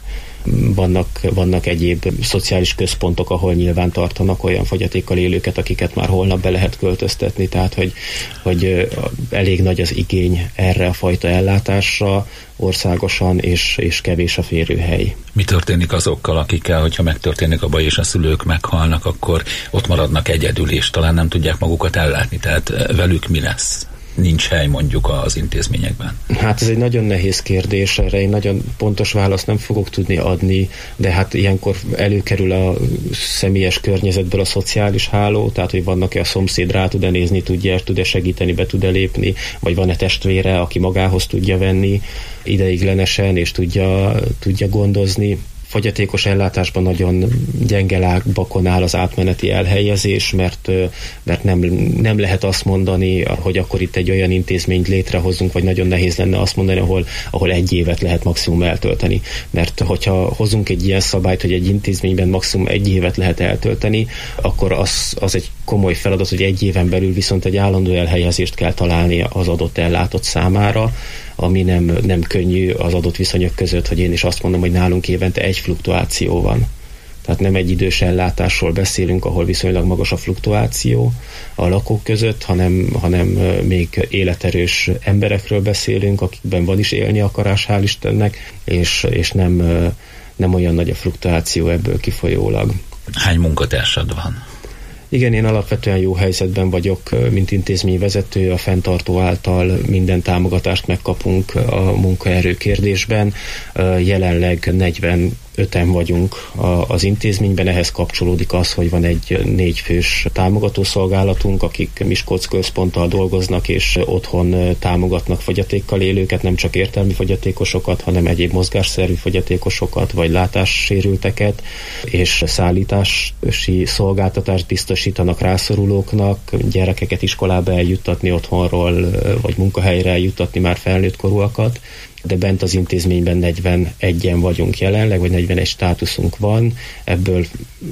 vannak egyéb szociális központok, ahol nyilván tartanak olyan fogyatékkal élőket, akiket már holnap be lehet költöztetni, tehát hogy elég nagy az igény erre a fajta ellátásra országosan, és kevés a férőhely. Mi történik azokkal, akikkel, hogyha megtörténik a baj és a szülők meghalnak, akkor ott maradnak egyedül, és talán nem tudják magukat ellátni, tehát velük mi lesz? Nincs hely mondjuk az intézményekben? Hát ez egy nagyon nehéz kérdés, erre én nagyon pontos választ nem fogok tudni adni, de hát ilyenkor előkerül a személyes környezetből a szociális háló, tehát hogy vannak-e a szomszéd, rá tud-e nézni, tud-e segíteni, be tud-e lépni, vagy van-e testvére, aki magához tudja venni ideiglenesen, és tudja gondozni. Fogyatékos ellátásban nagyon gyenge lábakon áll az átmeneti elhelyezés, mert nem lehet azt mondani, hogy akkor itt egy olyan intézményt létrehozunk, vagy nagyon nehéz lenne azt mondani, ahol 1 évet lehet maximum eltölteni. Mert hogyha hozunk egy ilyen szabályt, hogy egy intézményben maximum 1 évet lehet eltölteni, akkor az egy komoly feladat, hogy 1 éven belül viszont egy állandó elhelyezést kell találni az adott ellátott számára, ami nem könnyű az adott viszonyok között, hogy én is azt mondom, hogy nálunk évente 1 fluktuáció van. Tehát nem egy idős ellátásról beszélünk, ahol viszonylag magas a fluktuáció a lakók között, hanem még életerős emberekről beszélünk, akikben van is élni akarás, hál' Istennek, és nem olyan nagy a fluktuáció ebből kifolyólag. Hány munkatársad van? Igen, én alapvetően jó helyzetben vagyok, mint intézményvezető, a fenntartó által minden támogatást megkapunk a munkaerő kérdésben. Jelenleg 45-en vagyunk az intézményben, ehhez kapcsolódik az, hogy van egy 4 fős támogatószolgálatunk, akik Miskolc központtal dolgoznak, és otthon támogatnak fogyatékkal élőket, nem csak értelmi fogyatékosokat, hanem egyéb mozgásszervi fogyatékosokat, vagy látássérülteket, és szállítási szolgáltatást biztosítanak rászorulóknak, gyerekeket iskolába eljuttatni otthonról, vagy munkahelyre eljuttatni már felnőtt korúakat, de bent az intézményben 41-en vagyunk jelenleg, vagy 41 státuszunk van, ebből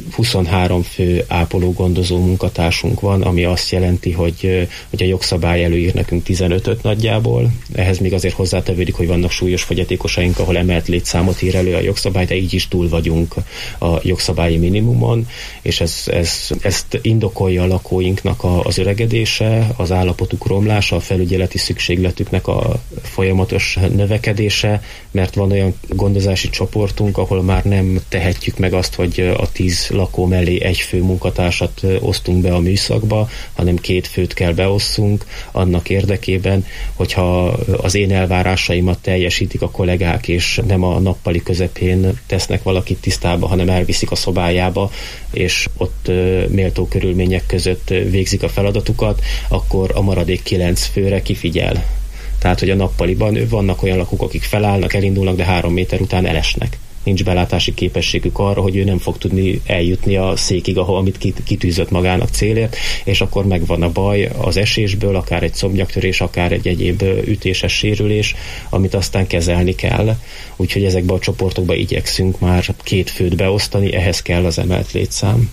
23 fő ápoló-gondozó munkatársunk van, ami azt jelenti, hogy a jogszabály előír nekünk 15-öt nagyjából. Ehhez még azért hozzátevődik, hogy vannak súlyos fogyatékosaink, ahol emelt létszámot ír elő a jogszabály, de így is túl vagyunk a jogszabályi minimumon, és ezt indokolja a lakóinknak az öregedése, az állapotuk romlása, a felügyeleti szükségletüknek a folyamatos növekedése, mert van olyan gondozási csoportunk, ahol már nem tehetjük meg azt, hogy a 10 lakó mellé 1 fő munkatársat osztunk be a műszakba, hanem 2 főt kell beosszunk annak érdekében, hogyha az én elvárásaimat teljesítik a kollégák, és nem a nappali közepén tesznek valakit tisztába, hanem elviszik a szobájába, és ott méltó körülmények között végzik a feladatukat, akkor a maradék 9 főre kifigyel. Tehát, hogy a nappaliban vannak olyan lakók, akik felállnak, elindulnak, de 3 méter után elesnek. Nincs belátási képességük arra, hogy ő nem fog tudni eljutni a székig, amit kitűzött magának célért, és akkor megvan a baj az esésből, akár egy szomnyaktörés, akár egy egyéb ütéses sérülés, amit aztán kezelni kell. Úgyhogy ezekben a csoportokban igyekszünk már 2 főt beosztani, ehhez kell az emelt létszám.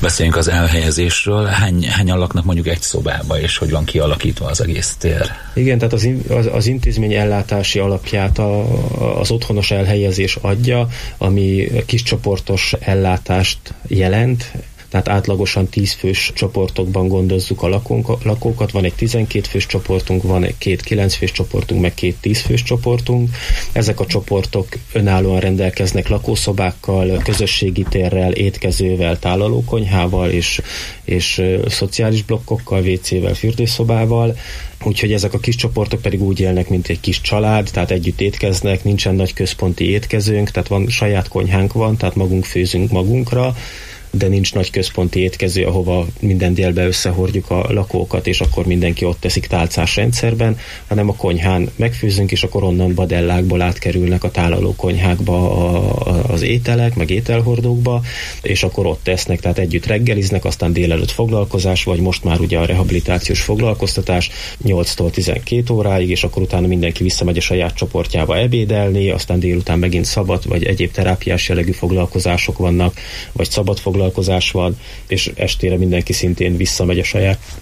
beszéljünk az elhelyezésről. Hányan laknak mondjuk egy szobába, és hogy van kialakítva az egész tér? Igen, tehát az intézmény ellátási alapját az otthonos elhelyezés adja, ami kiscsoportos ellátást jelent. Tehát átlagosan 10 fős csoportokban gondozzuk a lakókat. Van egy 12 fős csoportunk, van egy 2 9 fős csoportunk, meg 2 10 fős csoportunk. Ezek a csoportok önállóan rendelkeznek lakószobákkal, közösségi térrel, étkezővel, tálalókonyhával és szociális blokkokkal, WC-vel, fürdőszobával. Úgyhogy ezek a kis csoportok pedig úgy élnek, mint egy kis család, tehát együtt étkeznek, nincsen nagy központi étkezőnk, tehát van saját konyhánk van, tehát magunk főzünk magunkra, de nincs nagy központi étkező, ahova minden délben összehordjuk a lakókat, és akkor mindenki ott teszik tálcás rendszerben, hanem a konyhán megfőzünk, és akkor onnan badellákból átkerülnek a tálaló konyhákba az ételek, meg ételhordókba, és akkor ott tesznek, tehát együtt reggeliznek, aztán délelőtt foglalkozás, vagy most már ugye a rehabilitációs foglalkoztatás 8-tól 12 óráig, és akkor utána mindenki visszamegy a saját csoportjába ebédelni, aztán délután megint szabad, vagy egyéb terápiás jellegű foglalkozások vannak, vagy szabad foglalkozás van, és estére mindenki szintén visszamegy a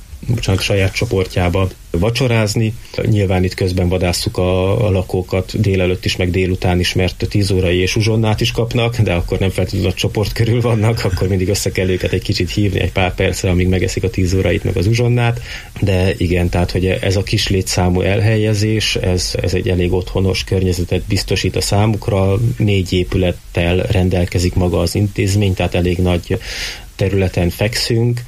saját csoportjába vacsorázni. Nyilván itt közben vadásszuk a lakókat délelőtt is, meg délután is, mert 10 órai és uzsonnát is kapnak, de akkor nem feltétlenül a csoport körül vannak, akkor mindig össze kell őket egy kicsit hívni egy pár percre, amíg megeszik a 10 órait, meg az uzsonnát. De igen, tehát hogy ez a kis létszámú elhelyezés, ez egy elég otthonos környezetet biztosít a számukra. 4 épülettel rendelkezik maga az intézmény, tehát elég nagy területen fekszünk,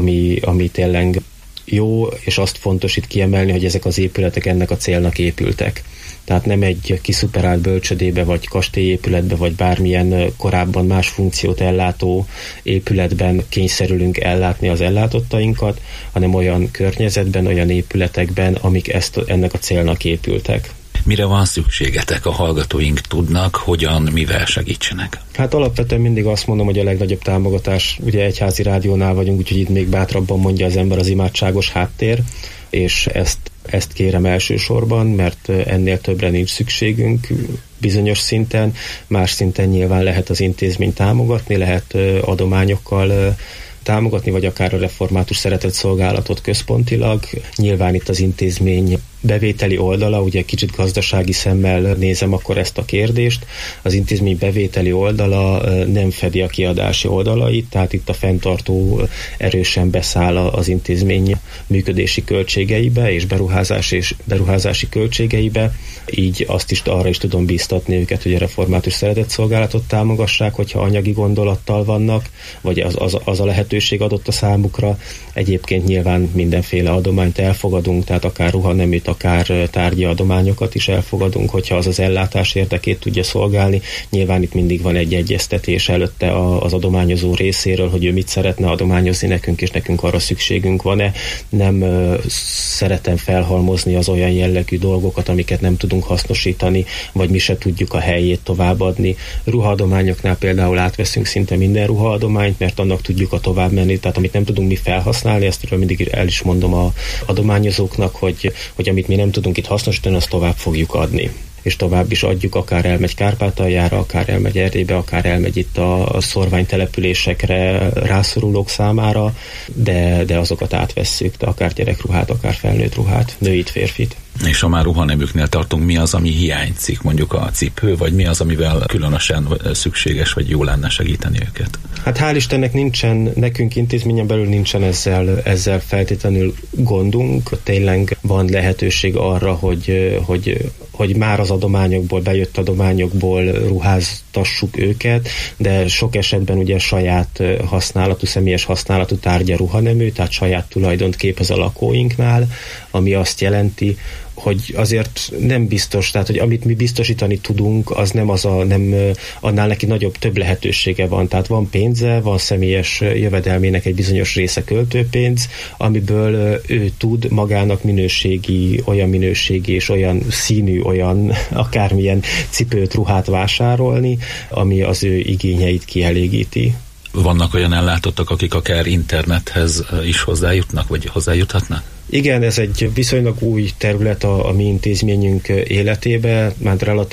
ami tényleg jó, és azt fontos itt kiemelni, hogy ezek az épületek ennek a célnak épültek. Tehát nem egy kiszuperált bölcsödébe, vagy kastélyépületbe, vagy bármilyen korábban más funkciót ellátó épületben kényszerülünk ellátni az ellátottainkat, hanem olyan környezetben, olyan épületekben, amik ennek a célnak épültek. Mire van szükségetek? A hallgatóink tudnak, hogyan, mivel segítsenek? Hát alapvetően mindig azt mondom, hogy a legnagyobb támogatás, ugye egyházi rádiónál vagyunk, úgyhogy itt még bátrabban mondja az ember az imádságos háttér, és ezt kérem elsősorban, mert ennél többre nincs szükségünk bizonyos szinten. Más szinten nyilván lehet az intézményt támogatni, lehet adományokkal támogatni, vagy akár a református szeretetszolgálatot központilag. Nyilván itt az intézmény bevételi oldala, ugye kicsit gazdasági szemmel nézem akkor ezt a kérdést. Az intézmény bevételi oldala nem fedi a kiadási oldalait, tehát itt a fenntartó erősen beszáll az intézmény működési költségeibe és beruházási költségeibe. Így arra is tudom bíztatni őket, hogy a református szeretetszolgálatot támogassák, hogyha anyagi gondolattal vannak, vagy az a lehetőség adott a számukra. Egyébként nyilván mindenféle adományt elfogadunk, tehát akár ruhaneműt, akár tárgyi adományokat is elfogadunk, hogyha az ellátás érdekét tudja szolgálni. Nyilván itt mindig van egy egyeztetés előtte az adományozó részéről, hogy ő mit szeretne adományozni nekünk, és nekünk arra szükségünk van-e. Nem szeretem felhalmozni az olyan jellegű dolgokat, amiket nem tudunk hasznosítani, vagy mi se tudjuk a helyét továbbadni. Ruhaadományoknál például átveszünk szinte minden ruhaadományt, mert annak tudjuk a tovább menni, tehát amit nem tudunk mi felhasználni, ezt mindig el is mondom a adományozóknak, hogy amit mi nem tudunk itt hasznosítani, azt tovább fogjuk adni. És tovább is adjuk, akár elmegy Kárpátaljára, akár elmegy Erdélybe, akár elmegy itt a szorványtelepülésekre rászorulók számára, de azokat átvesszük, de akár gyerekruhát, akár felnőtt ruhát, nőit, férfit. És ha már ruhaneműknél tartunk, mi az, ami hiányzik, mondjuk a cipő, vagy mi az, amivel különösen szükséges, vagy jó lenne segíteni őket? Hát hál' Istennek nekünk intézményen belül nincsen ezzel feltétlenül gondunk. Tényleg van lehetőség arra, hogy már az bejött adományokból ruháztassuk őket, de sok esetben ugye saját használatú, személyes használatú tárgya ruhanemű, tehát saját tulajdont képez a lakóinknál, ami azt jelenti, hogy azért nem biztos, tehát hogy amit mi biztosítani tudunk, az nem annál neki több lehetősége van. Tehát van pénze, van személyes jövedelmének egy bizonyos része költőpénz, amiből ő tud magának olyan minőségi és olyan színű, olyan akármilyen cipőt, ruhát vásárolni, ami az ő igényeit kielégíti. Vannak olyan ellátottak, akik akár internethez is hozzájutnak, vagy hozzájuthatnak? Igen, ez egy viszonylag új terület a mi intézményünk életébe, már relatív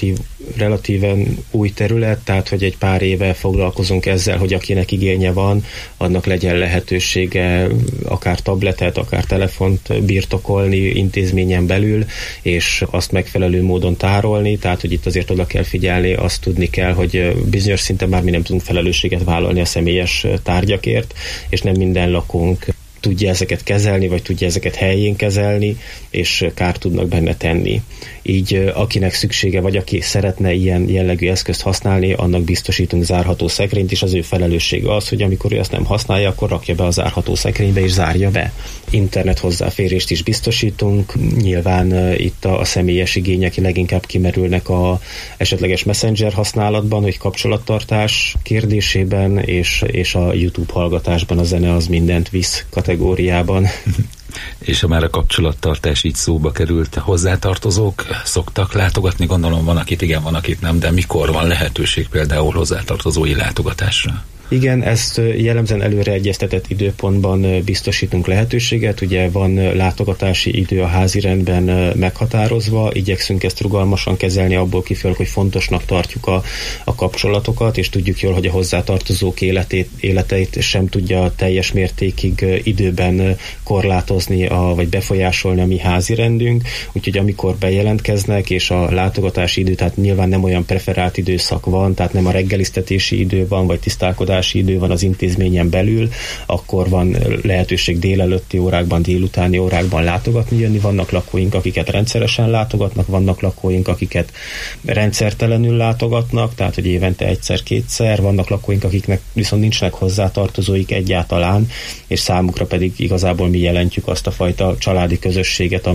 relatíven új terület, tehát hogy egy pár éve foglalkozunk ezzel, hogy akinek igénye van, annak legyen lehetősége akár tabletet, akár telefont birtokolni intézményen belül, és azt megfelelő módon tárolni, tehát hogy itt azért oda kell figyelni, azt tudni kell, hogy bizonyos szinten már mi nem tudunk felelősséget vállalni a személyes tárgyakért, és nem minden lakónk tudja ezeket kezelni, vagy tudja ezeket helyén kezelni, és kárt tudnak benne tenni. Így akinek szüksége, vagy aki szeretne ilyen jellegű eszközt használni, annak biztosítunk zárható szekrényt, és az ő felelőssége az, hogy amikor ő azt nem használja, akkor rakja be a zárható szekrénybe, és zárja be. Internet hozzáférést is biztosítunk. Nyilván itt a személyes igények leginkább kimerülnek a esetleges Messenger használatban, hogy kapcsolattartás kérdésében, és a YouTube hallgatásban a zene az mindent visz kategóriában. És ha már a kapcsolattartás így szóba került, hozzátartozók szoktak látogatni? Gondolom van, akit igen, van, akit nem, de mikor van lehetőség például hozzátartozói látogatásra? Igen, ezt jellemzően előre egyeztetett időpontban biztosítunk lehetőséget. Ugye van látogatási idő a házirendben meghatározva, igyekszünk ezt rugalmasan kezelni, abból kifolyólag, hogy fontosnak tartjuk a kapcsolatokat, és tudjuk jól, hogy a hozzátartozók életeit sem tudja teljes mértékig időben korlátozni, vagy befolyásolni a mi házirendünk. Úgyhogy amikor bejelentkeznek, és a látogatási idő, tehát nyilván nem olyan preferált időszak van, tehát nem a reggeliztetési idő van, vagy tisztálkodási idő van az intézményen belül, akkor van lehetőség délelőtti órákban, délutáni órákban látogatni, jönni. Vannak lakóink, akiket rendszeresen látogatnak, vannak lakóink, akiket rendszertelenül látogatnak, tehát hogy évente egyszer-kétszer, vannak lakóink, akiknek viszont nincsnek hozzátartozóik egyáltalán, és számukra pedig igazából mi jelentjük azt a fajta családi közösséget,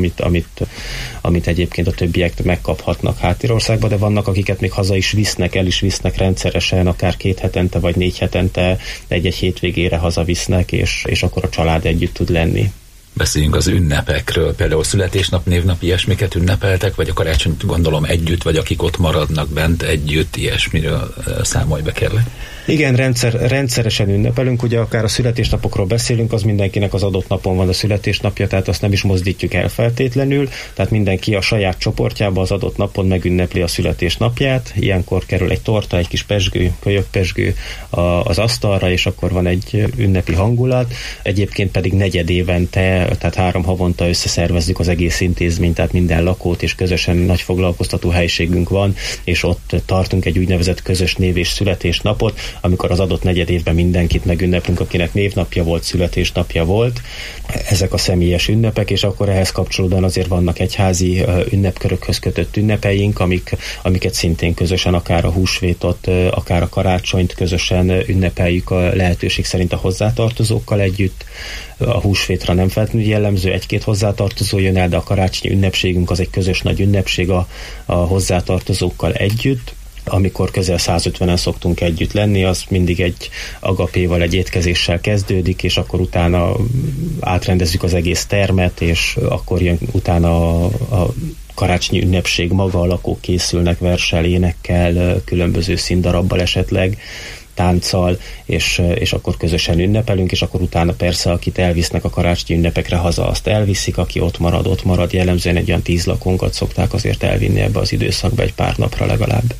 amit egyébként a többiek megkaphatnak Háttérországban, de vannak, akiket még haza is visznek, el is visznek rendszeresen, akár 2 hetente vagy 4 hetente egy-egy hétvégére hazavisznek, és akkor a család együtt tud lenni. Beszéljünk az ünnepekről, például születésnap, névnap, ilyesmiket ünnepeltek, vagy a karácsonyt gondolom együtt, vagy akik ott maradnak bent együtt, ilyesmiről számolj be, kérlek. Igen, rendszeresen ünnepelünk, ugye akár a születésnapokról beszélünk, az mindenkinek az adott napon van a születésnapja, tehát azt nem is mozdítjuk el feltétlenül, tehát mindenki a saját csoportjába az adott napon megünnepli a születésnapját, ilyenkor kerül egy torta, egy kis pezsgő, kölyökpezsgő az asztalra, és akkor van egy ünnepi hangulat, egyébként pedig negyedévente, tehát 3 havonta összeszervezzük az egész intézményt, tehát minden lakót, és közösen nagy foglalkoztató helyiségünk van, és ott tartunk egy úgynevezett közös név- és születésnapot, amikor az adott negyed évben mindenkit megünneplünk, akinek névnapja volt, születésnapja volt. Ezek a személyes ünnepek, és akkor ehhez kapcsolódóan azért vannak egyházi ünnepkörökhöz kötött ünnepeink, amiket szintén közösen, akár a húsvétot, akár a karácsonyt közösen ünnepeljük a lehetőség szerint a hozzátartozókkal együtt. A húsvétra nem feltétlenül jellemző, 1-2 hozzátartozó jön el, de a karácsonyi ünnepségünk az egy közös nagy ünnepség a hozzátartozókkal együtt. Amikor közel 150-en szoktunk együtt lenni, az mindig egy agapéval, egy étkezéssel kezdődik, és akkor utána átrendezzük az egész termet, és akkor jön utána a karácsonyi ünnepség maga, a lakók készülnek versel, énekkel, különböző színdarabbal esetleg, tánccal, és akkor közösen ünnepelünk, és akkor utána persze, akit elvisznek a karácsonyi ünnepekre haza, azt elviszik, aki ott marad, jellemzően egy olyan 10 lakónkat szokták azért elvinni ebbe az időszakba egy pár napra legalább.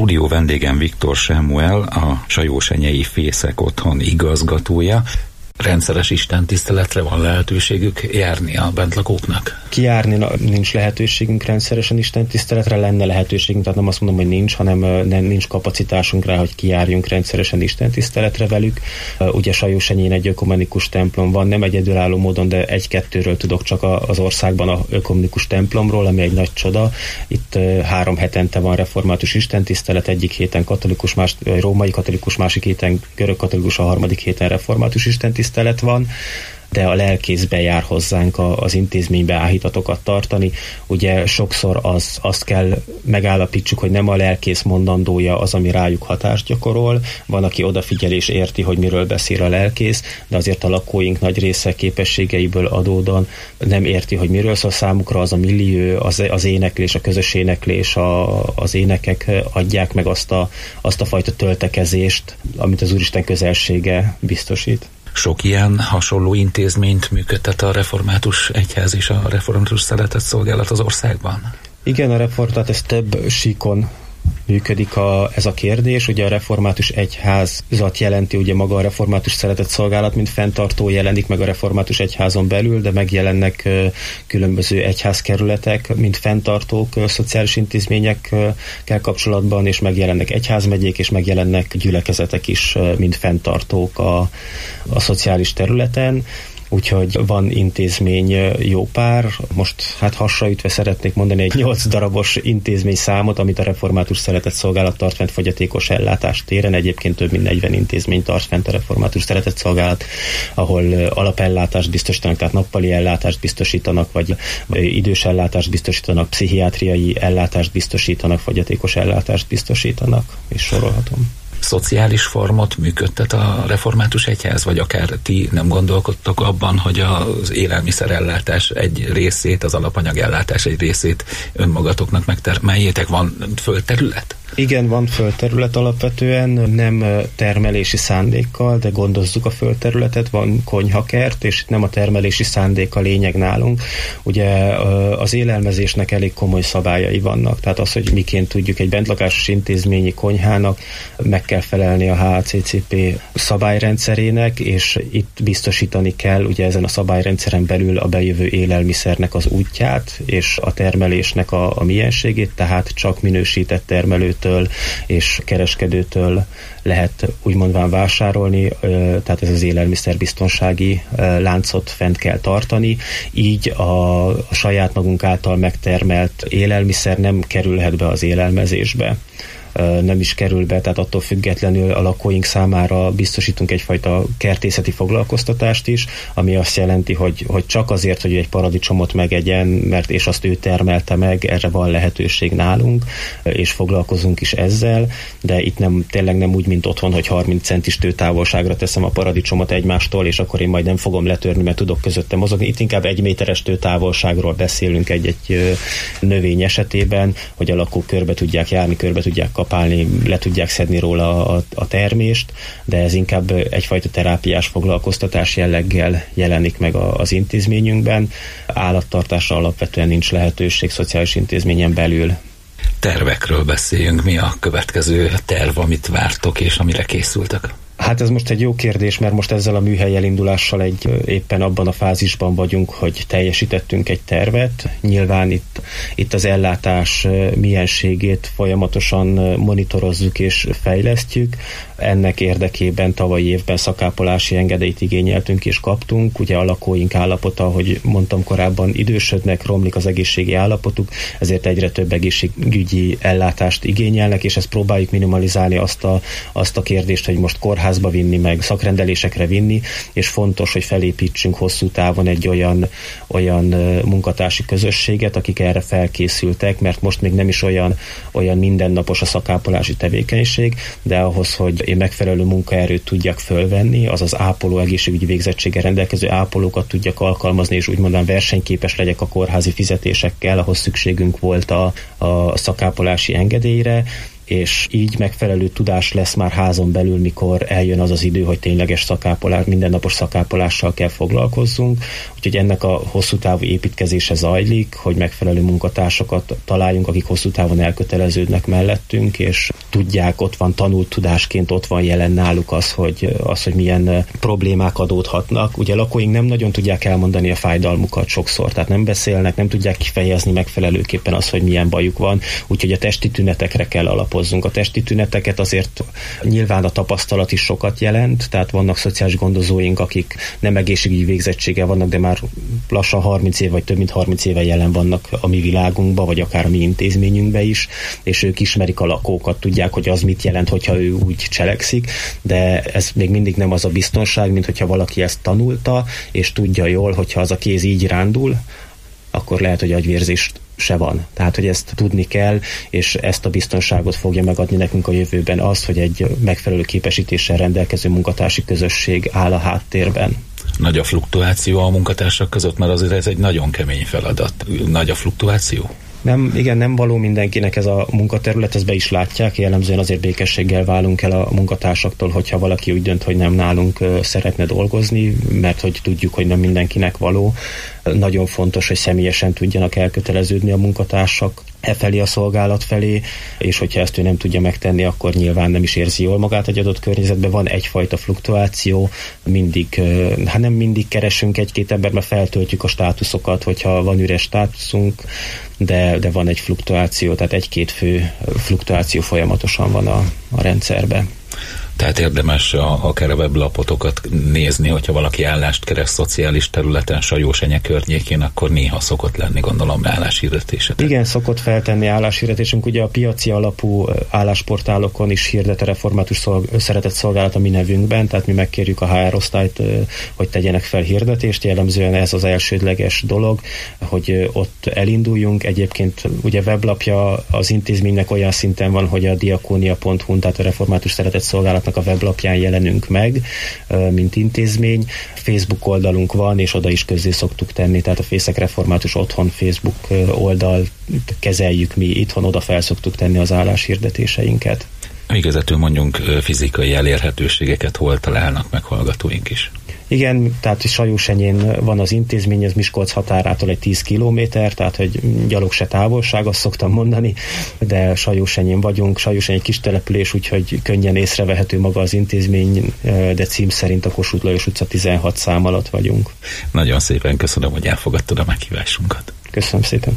Stúdió vendégem Viktor Sámuel, a Sajósenyei Fészek Otthon igazgatója. Rendszeres istentiszteletre van lehetőségük járni a bentlakóknak? Kijárni nincs lehetőségünk rendszeresen istentiszteletre, lenne lehetőségünk, tehát nem azt mondom, hogy nincs, hanem nem nincs kapacitásunk rá, hogy kijárjunk rendszeresen istentiszteletre velük. Ugye Sajósenyén egy ökumenikus templom van, nem egyedülálló módon, de egy-kettőről tudok csak az országban a ökumenikus templomról, ami egy nagy csoda. Itt 3 hetente van református istentisztelet, egyik héten katolikus, római katolikus, másik héten görög katolikus, a harmadik héten református istentisztelet van, de a lelkész bejár hozzánk az intézménybe áhítatokat tartani. Ugye sokszor azt kell megállapítsuk, hogy nem a lelkész mondandója az, ami rájuk hatást gyakorol. Van, aki odafigyel és érti, hogy miről beszél a lelkész, de azért a lakóink nagy része képességeiből adódóan nem érti, hogy miről szól. Számukra az a millió, az éneklés, a közös éneklés, az énekek adják meg azt a fajta töltekezést, amit az Úristen közelsége biztosít. Sok ilyen hasonló intézményt működtet a Református Egyház és a Református Szeretetszolgálat az országban? Igen, a református, ez több síkon működik ez a kérdés. Ugye a Református Egyházat jelenti, ugye maga a Református Szeretetszolgálat, mint fenntartó jelenik meg a Református Egyházon belül, de megjelennek különböző egyházkerületek, mint fenntartók szociális intézményekkel kapcsolatban, és megjelennek egyházmegyék, és megjelennek gyülekezetek is, mint fenntartók a szociális területen. Úgyhogy van intézmény jó pár. Most hasraütve szeretnék mondani egy 8 darabos intézmény számot, amit a Református Szeretetszolgálat tart fent fogyatékos ellátás téren. Egyébként több mint 40 intézmény tart fent a Református Szeretetszolgálat, ahol alapellátást biztosítanak, tehát nappali ellátást biztosítanak, vagy idős ellátást biztosítanak, pszichiátriai ellátást biztosítanak, fogyatékos ellátást biztosítanak, és sorolhatom. Szociális formot működtet a Református Egyház, vagy akár ti nem gondolkodtok abban, hogy az élelmiszerellátás egy részét, az alapanyagellátás egy részét önmagatoknak megtermeljétek? Van földterület? Igen, van földterület alapvetően, nem termelési szándékkal, de gondozzuk a földterületet, van konyhakert, és nem a termelési szándék a lényeg nálunk. Ugye az élelmezésnek elég komoly szabályai vannak, tehát az, hogy miként tudjuk egy bentlakásos intézményi konyhának meg kell felelni a HACCP szabályrendszerének, és itt biztosítani kell ugye ezen a szabályrendszeren belül a bejövő élelmiszernek az útját, és a termelésnek a mienségét, tehát csak minősített termelőtől és kereskedőtől lehet úgymondván vásárolni, tehát ez az élelmiszerbiztonsági láncot fent kell tartani, így a saját magunk által megtermelt élelmiszer nem kerülhet be az élelmezésbe. Nem is kerül be, tehát attól függetlenül a lakóink számára biztosítunk egyfajta kertészeti foglalkoztatást is, ami azt jelenti, hogy csak azért, hogy egy paradicsomot megegyen, mert és azt ő termelte meg, erre van lehetőség nálunk, és foglalkozunk is ezzel, de itt tényleg nem úgy, mint otthon, hogy 30 centis tőtávolságra teszem a paradicsomot egymástól, és akkor én majd nem fogom letörni, mert tudok közötte mozogni. Itt inkább 1 méteres tőtávolságról beszélünk egy növény esetében, hogy a lakók körbe tudják járni, körbe tudják kapálni, le tudják szedni róla a termést, de ez inkább egyfajta terápiás foglalkoztatás jelleggel jelenik meg az intézményünkben. Állattartásra alapvetően nincs lehetőség szociális intézményen belül. Tervekről beszéljünk. Mi a következő terv, amit vártok és amire készültek? Hát ez most egy jó kérdés, mert most ezzel a műhely elindulással éppen abban a fázisban vagyunk, hogy teljesítettünk egy tervet. Nyilván itt az ellátás mienségét folyamatosan monitorozzuk és fejlesztjük. Ennek érdekében tavalyi évben szakápolási engedélyt igényeltünk és kaptunk. Ugye a lakóink állapota, ahogy mondtam korábban, idősödnek, romlik az egészségi állapotuk, ezért egyre több egészségügyi ellátást igényelnek, és ezt próbáljuk minimalizálni azt a kérdést, hogy most kórházba vinni, meg szakrendelésekre vinni, és fontos, hogy felépítsünk hosszú távon egy olyan munkatársi közösséget, akik erre felkészültek, mert most még nem is olyan mindennapos a szakápolási tevékenység, de ahhoz, hogy én megfelelő munkaerőt tudjak fölvenni, azaz ápoló egészségügyi végzettséggel rendelkező ápolókat tudjak alkalmazni, és úgymond versenyképes legyek a kórházi fizetésekkel, ahhoz szükségünk volt a szakápolási engedélyre, és így megfelelő tudás lesz már házon belül, mikor eljön az az idő, hogy tényleges szakápolás, mindennapos szakápolással kell foglalkozzunk. Úgyhogy ennek a hosszú távú építkezése zajlik, hogy megfelelő munkatársakat találjunk, akik hosszú távon elköteleződnek mellettünk, és tudják, ott van tanult tudásként, ott van jelen náluk az, hogy milyen problémák adódhatnak. Ugye lakóink nem nagyon tudják elmondani a fájdalmukat sokszor, tehát nem beszélnek, nem tudják kifejezni megfelelőképpen az, hogy milyen bajuk van, úgyhogy a testi tünetekre kell alapozzunk. A testi tüneteket azért nyilván a tapasztalat is sokat jelent, tehát vannak szociális gondozóink, akik nem egészségügyi végzettséggel vannak, de már lassan 30 év vagy több mint 30 éve jelen vannak a mi világunkban, vagy akár a mi intézményünkben is, és ők ismerik a lakókat, tudják, hogy az mit jelent, hogyha ő úgy cselekszik, de ez még mindig nem az a biztonság, mint hogyha valaki ezt tanulta, és tudja jól, hogyha az a kéz így rándul, akkor lehet, hogy agyvérzés se van. Tehát, hogy ezt tudni kell, és ezt a biztonságot fogja megadni nekünk a jövőben az, hogy egy megfelelő képesítéssel rendelkező munkatársi közösség áll a háttérben. Nagy a fluktuáció a munkatársak között, mert azért ez egy nagyon kemény feladat. Nagy a fluktuáció? Nem való mindenkinek ez a munkaterület, ezt be is látják, jellemzően azért békességgel válunk el a munkatársaktól, hogyha valaki úgy dönt, hogy nem nálunk szeretne dolgozni, mert hogy tudjuk, hogy nem mindenkinek való. Nagyon fontos, hogy személyesen tudjanak elköteleződni a munkatársak felé, a szolgálat felé, és hogyha ezt ő nem tudja megtenni, akkor nyilván nem is érzi jól magát egy adott környezetben. Van egyfajta fluktuáció, nem mindig keresünk egy-két embert, mert feltöltjük a státuszokat, hogyha van üres státuszunk, de van egy fluktuáció, tehát egy-két fő fluktuáció folyamatosan van a rendszerben. Tehát érdemes akár a weblapotokat nézni, hogyha valaki állást keres szociális területen, Sajósenye környékén, akkor néha szokott lenni, gondolom, álláshirdetésetek. Igen, szokott feltenni álláshirdetésünk. Ugye a piaci alapú állásportálokon is hirdet a református szeretett szolgálat a mi nevünkben, tehát mi megkérjük a HR osztályt, hogy tegyenek fel hirdetést. Jellemzően ez az elsődleges dolog, hogy ott elinduljunk. Egyébként ugye weblapja az intézménynek olyan szinten van, hogy a diakonia.hu, tehát a református szeretett szolgálatnak a weblapján jelenünk meg, mint intézmény. Facebook oldalunk van, és oda is közzé szoktuk tenni, tehát a Fészek Református Otthon Facebook oldal kezeljük mi itthon, oda fel szoktuk tenni az álláshirdetéseinket. Végezetül mondjunk fizikai elérhetőségeket, hol találnak meg hallgatóink is. Igen, tehát Sajósenyén van az intézmény, ez Miskolc határától egy 10 kilométer, tehát hogy gyalog se távolság, azt szoktam mondani, de Sajósenyén vagyunk. Sajóseny egy kis település, úgyhogy könnyen észrevehető maga az intézmény, de cím szerint a Kossuth Lajos utca 16 szám alatt vagyunk. Nagyon szépen köszönöm, hogy elfogadtad a meghívásunkat. Köszönöm szépen.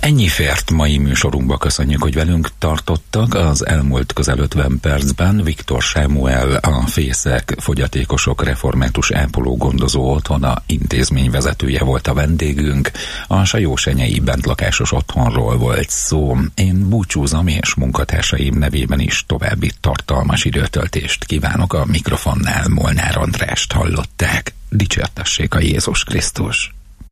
Ennyi fért mai műsorunkba, köszönjük, hogy velünk tartottak. Az elmúlt közel 50 percben Viktor Sámuel, a Fészek Fogyatékosok Református Ápoló Gondozó Otthona intézményvezetője volt a vendégünk. A Sajósenyei bentlakásos otthonról volt szó. Én búcsúzom, és munkatársaim nevében is további tartalmas időtöltést kívánok. A mikrofonnál Molnár Andrást hallották. Dicsértessék a Jézus Krisztus!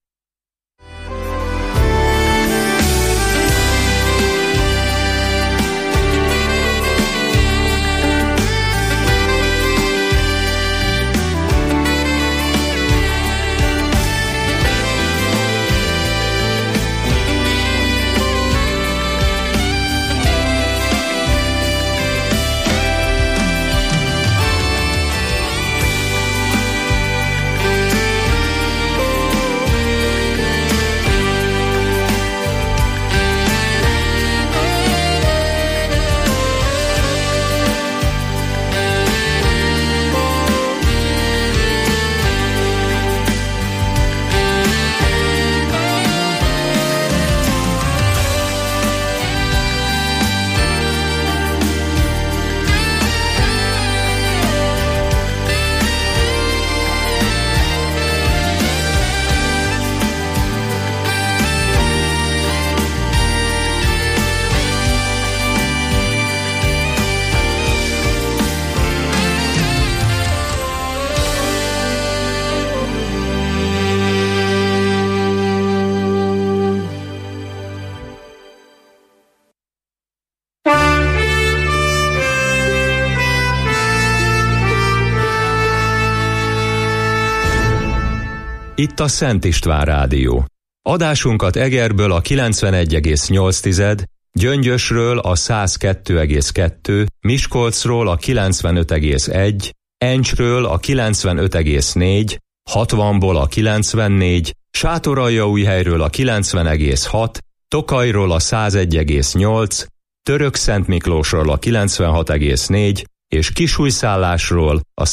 Itt a Szent István Rádió. Adásunkat Egerből a 91,8, Gyöngyösről a 102,2, Miskolcról a 95,1, Encsről a 95,4, 60-ból a 94, Sátoraljaújhelyről a 90,6, Tokajról a 101,8, Törökszentmiklósról a 96,4 és Kisújszállásról a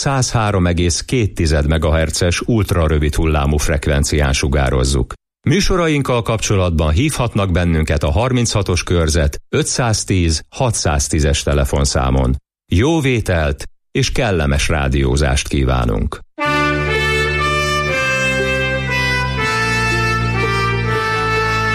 103,2 MHz-es ultrarövid hullámú frekvencián sugározzuk. Műsorainkkal kapcsolatban hívhatnak bennünket a 36-os körzet 510 610-es telefonszámon. Jó vételt és kellemes rádiózást kívánunk!